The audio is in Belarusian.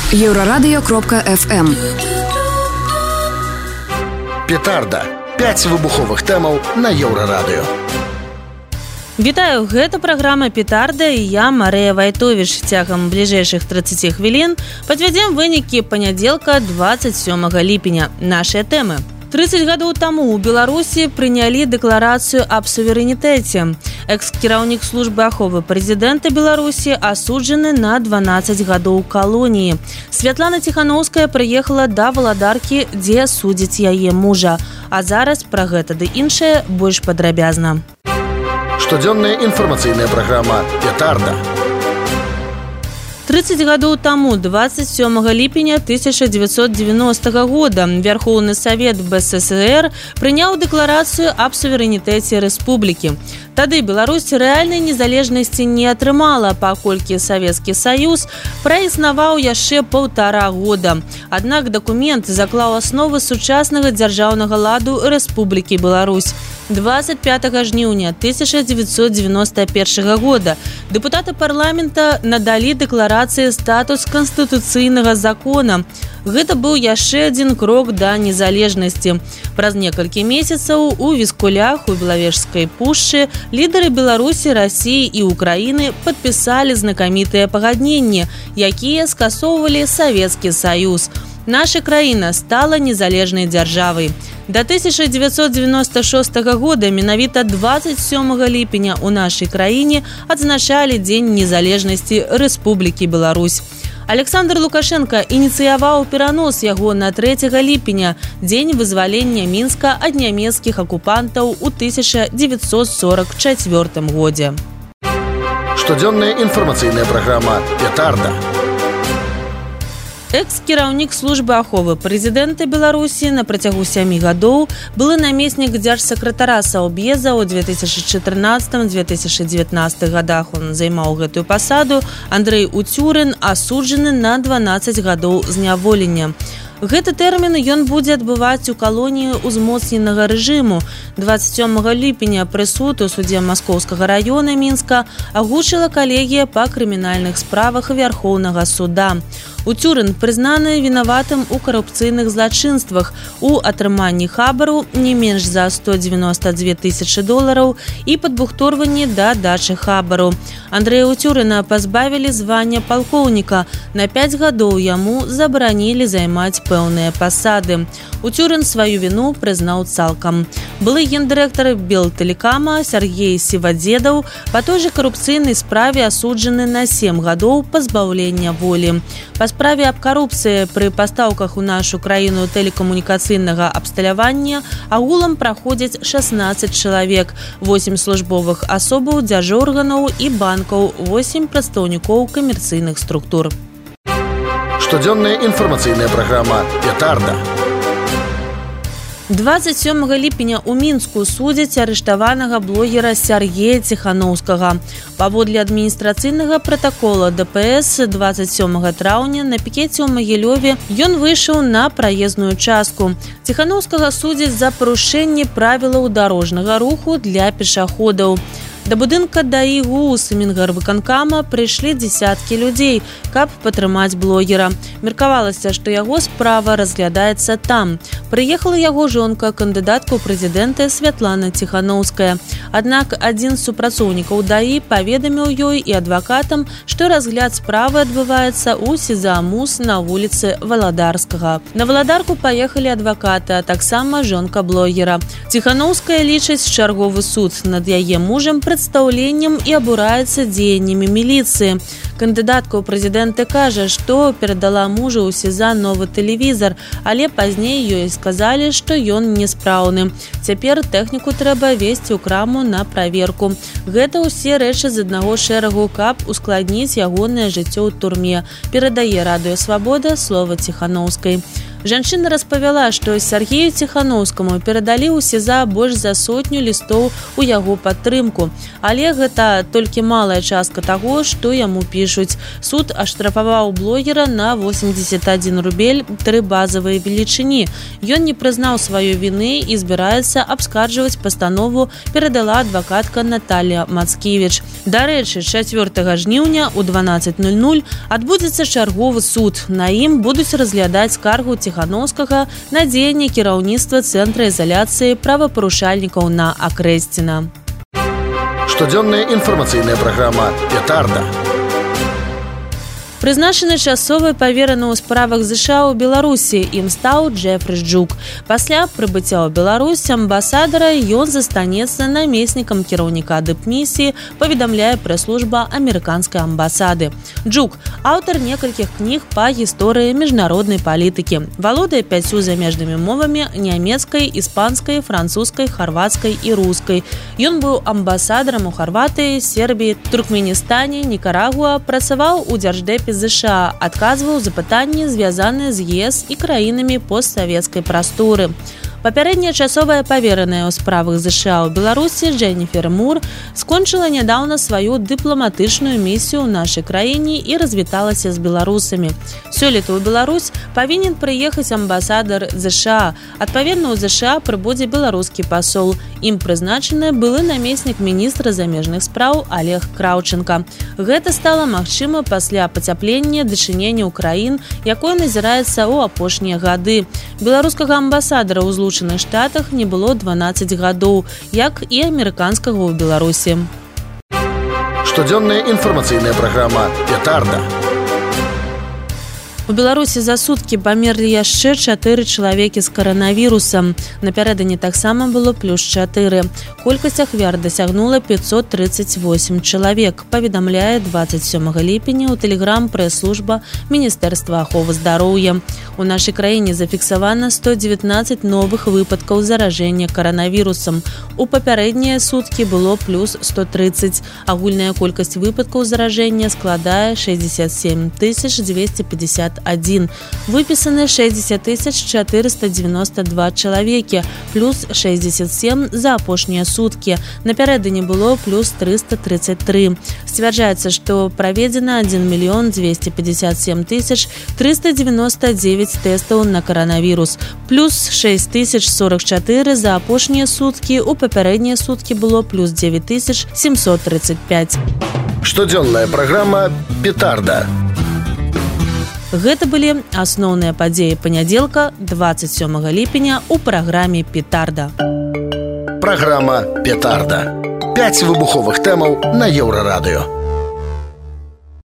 Еўрарадыё.FM. Петарда. 5 выбуховых тэмаў на Еўрарадыё. Вітаю, гэта праграма «Петарда» і я, Марыя Вайтовіч. Цягам бліжэйшых 30 хвілін падвядзем вынікі панядзелка 27 ліпеня. Нашыя тэмы. 30 гадоў таму ў Беларусі прынялі дэкларацыю аб суверэнітэце. Экс-кіраўнік службы аховы прэзідэнта Беларусі асуджаны на 12 гадоў калоніі. Святлана Ціханаўская прыехала да валадаркі, дзе судзіць яе мужа. А зараз пра гэта ды іншае больш падрабязна. Штодзённая інфармацыйная праграма «Петарда». 30 гадоў таму, 27 ліпеня 1990 года, Вярхоўны Савет БССР прыняў дэкларацыю аб суверэнітэце рэспублікі. Тады Беларусь рэальнай незалежнасці не атрымала, паколькі Савецкі Саюз праіснаваў яшчэ 1,5 года. Аднак дакумент заклаў асновы сучаснага дзяржаўнага ладу Рэспублікі Беларусь. 25 жніўня 1991 года дэпутаты парламента надалі дэкларацыі статус канстытуцыйнага закона. Гэта быў яшчэ адзін крок да незалежнасці. Праз некалькі месяцаў у Віскулях, у Белавежскай пушчы лідары Беларусі, Расіі і Украіны падпісалі знакамітыя пагадненні, якія скасоўвалі Савецкі Саюз. Наша краіна стала незалежнай дзяржавай. Да 1996 года менавіта 27 ліпеня ў нашай краіне адзначалі Дзень незалежнасці Рэспублікі Беларусь. Александр Лукашенко ініцыяваў перанос яго на 3 ліпеня, дзень вызвалення Мінска ад нямецкіх акупантаў у 1944 годзе. Штодзённая інфармацыйная праграма «Петарда». Экс-кіраўнік службы аховы прэзідэнта Беларусі на працягу 7 гадоў, былы намеснік дзяржсакратара Саўбеза ў 2014-2019 годах он займаў гэтую пасаду, Андрэй Уцюрын асуджаны на 12 гадоў зняволення. Гэты тэрмін ён будзе адбываць у калоніі ўзмоцненага рэжыму. 27 ліпеня прысуд у судзе Маскоўскага раёна Мінска агучыла калегія па крымінальных справах Вярхоўнага суда. Уцюрын прызнаны вінаватым у карупцыйных злачынствах, у атрыманні хабару не менш за $192 тысячы і падбухторванні да дачы хабару. Андрэя Уцюрына пазбавілі звання палкоўніка. На 5 гадоў яму забаранілі займаць пэўныя пасады. Уцюрын сваю віну прызнаў цалкам. Былы гендырэктар Белтэлекама Сергей Сівадзедаў па той жа карупцыйнай справе асуджаны на 7 гадоў пазбаўлення волі. Па справе аб карупцыі пры пастаўках у нашу краіну тэлекамунікацыйнага абсталявання агулам праходзяць 16 чалавек, 8 службовых асобаў дзяржорганаў і банкаў, 8 прадстаўнікоў камерцыйных структур. Штодзённая інфармацыйная праграма «Петарда». 27 ліпеня ў Мінску судзяць арыштаванага блогера Сяргея Ціханаўскага. Паводле адміністрацыйнага пратакола ДПС 27 траўня на пікеце ў Магілёве ён выйшаў на праезную частку. Ціханаўскага судзяць за парушэнне правілаў дарожнага руху для пешаходаў. Да будынка ДАІ-ГУ Мінгарвыканкама прыйшлі дзесяткі людзей, каб падтрымаць блогера. Меркавалася, што яго справа разглядаецца там. Прыехала яго жонка, кандыдатка ў прэзідэнты Святлана Ціханаўская. Аднак адзін з супрацоўнікаў ДАІ паведаміў ёй і адвакатам, што разгляд справы адбываецца ў СІЗА-МУС на вуліцы Валадарскага. На Валадарку паехалі адвакаты, а таксама жонка блогера. Ціханаўская лічыць чарговы суд над яе мужам прадстаўленнем і абураецца дзеяннямі міліцыі. Кандыдатка ў прэзідэнты кажа, што перадала мужу ў СІЗА новы тэлевізар, але пазней ёй сказалі, што ён неспраўны. Цяпер тэхніку трэба весці ў краму на праверку. Гэта ўсе рэчы з аднаго шэрагу, каб ускладніць ягонае жыццё ў турме, перадае Радыё Свабода слова Ціханаўскай. Жанчына распавяла, што Сергею Ціханаўскаму перадалі ў СІЗА больш за 100 лістоў у яго падтрымку. Але гэта толькі малая частка таго, што яму пішуць. Суд аштрафаваў блогера на 81 рубель 3 базавыя велічыні. Ён не прызнаў сваёй віны і збіраецца абскарджваць пастанову, перадала адвакатка Наталія Мацкевіч. Дарэчы, 4 жніўня у 12:00 адбудзецца чарговы суд. На ім будуць разглядаць скаргу Ціханаўскага на дзеянні кіраўніцтва Цэнтра ізаляцыі правапарушальнікаў на Акрэсціна. Штодзённая інфармацыйная праграма «Петарда». Прызначаны часовы павераны ў справах ЗША ў Беларусі, ім стаў Джефры Джук. Пасля прыбыцця ў Беларусь амбасадара ён застанецца намеснікам кіраўніка дыпмісіі, паведамляе прэс-служба амерыканскай амбасады. Джук – аўтар некалькіх кніг па гісторыі міжнароднай палітыкі. Валодае 5 замежнымі мовамі – нямецкай, іспанскай, французскай, харвацкай і рускай. Ён быў амбасадарам у Харватыі, Сербіі, Туркменістане, Нікарагуа, працаваў у дзярждэпе ЗША, адказваў запытанні, звязаныя з ЕС і краінамі постсавецкай прасторы. Папярэдняя часовая павераная ў справах ЗША ў Беларусі Дженніфер Мур скончыла нядаўна сваю дыпламатычную місію ў нашай краіне і развіталася з беларусамі. Сёлета ў Беларусь павінен прыехаць амбасадар ЗША. Адпаведна ў ЗША прыбудзе беларускі пасол. Ім прызначаны былы намеснік міністра замежных спраў Олег Краўченка. Гэта стала магчыма пасля пацяплення дачыненняў краін, якое назіраецца ў апошнія гады. Беларускага амбасадара ў Злучаных Штатах не было 12 гадоў, як і амерыканскага ў Беларусі. Штодзённая інфармацыйная праграма «Петарда». У Беларусі за суткі памерлі яшчэ 4 чалавекі з каранавірусам. Напярэдадні таксама было плюс 4. Колькасць ахвяр дасягнула 538 чалавек, паведамляе 27 ліпеня ў тэлеграм-прэс-служба Міністэрства аховы здароўя. У нашай краіне зафіксавана 119 новых выпадкаў заражэння каранавірусам. У папярэднія суткі было плюс 130. Агульная колькасць выпадкаў заражэння складае 67 251. Выпісаны 60 492 чалавекі, плюс 67 за апошнія суткі. Напярэдадні было плюс 333. Сцвярджаецца, што праведзена 1 257 399 тэстаў на каранавірус, плюс 6044 за апошнія суткі, у папярэднія суткі было плюс 9735. Штодзённая праграма «Петарда». Гэта былі асноўныя падзеі панядзелка 27 ліпеня ў праграме «Петарда». Праграма «Петарда». 5 выбуховых тэмаў на Еўрарадыё.